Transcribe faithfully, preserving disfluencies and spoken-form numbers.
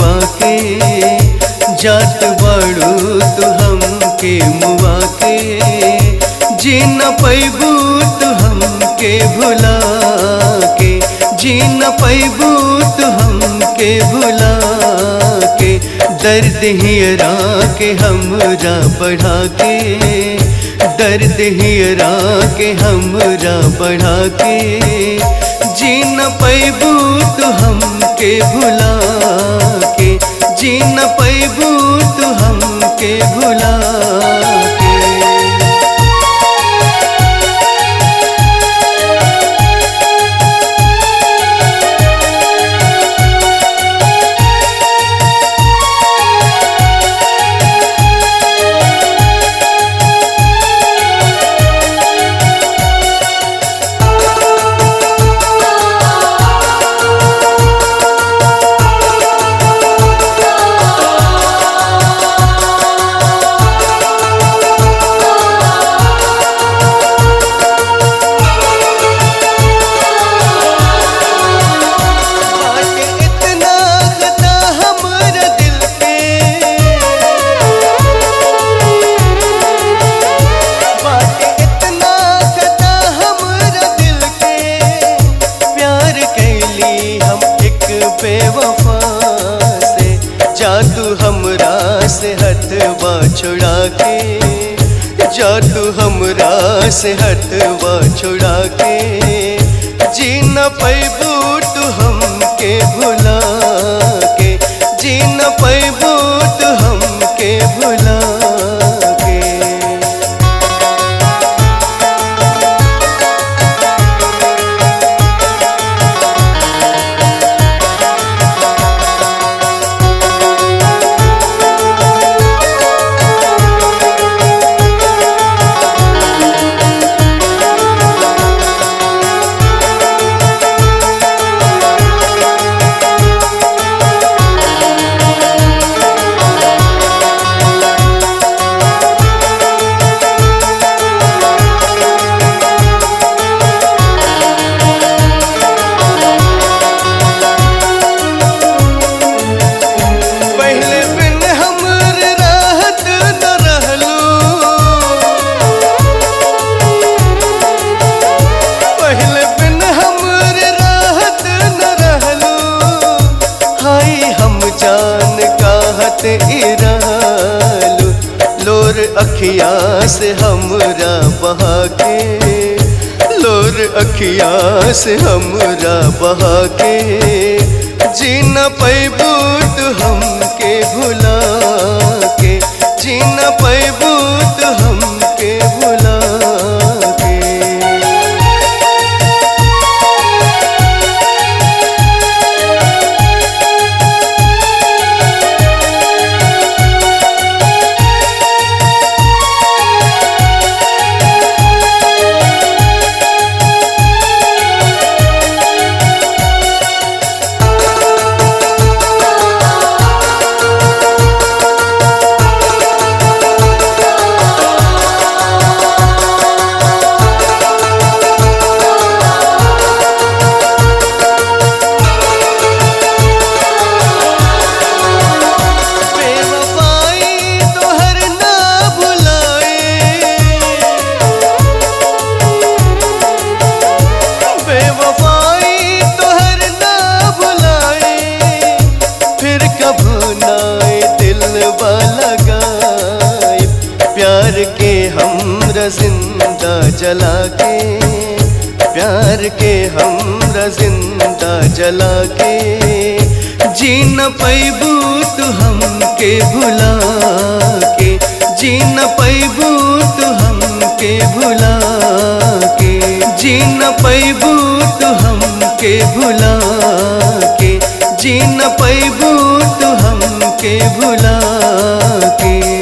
मुआ के, जात बाड़ू तू हमके मुआ के, जी न पैबू तू हमके भुला के, जी न पैबू तू हमके भुला के। दर्द हियरा के हमरा बढ़ा के, दर्द हियरा के हमरा बढ़ा के, जी न पैबू तू हमके भुला के, जी न पैबू तू हमके भुला के। बेवफा से जादू हमरा से हथवा छुड़ा के, जादू हमरा से हथवा छुड़ा के, जी न पैबू तू हमके भुला के, जी न पैबू तू हमके भुला के। इरालू लोर अखिया से हमरा बहा के, लोर अखिया से हमरा बहा के, जी न पैबू तू हमके भुला के, जी न पैबू तू हमके भुला के। प्यार के हमरा जिंदा जला के, प्यार के हमरा जिंदा जला के, जी न पैबू तू हमके भुला के, जी न पैबू तू हमके भुला के, जी न पैबू तू हमके भुला के, जी न पैबू तू हमके भुला के।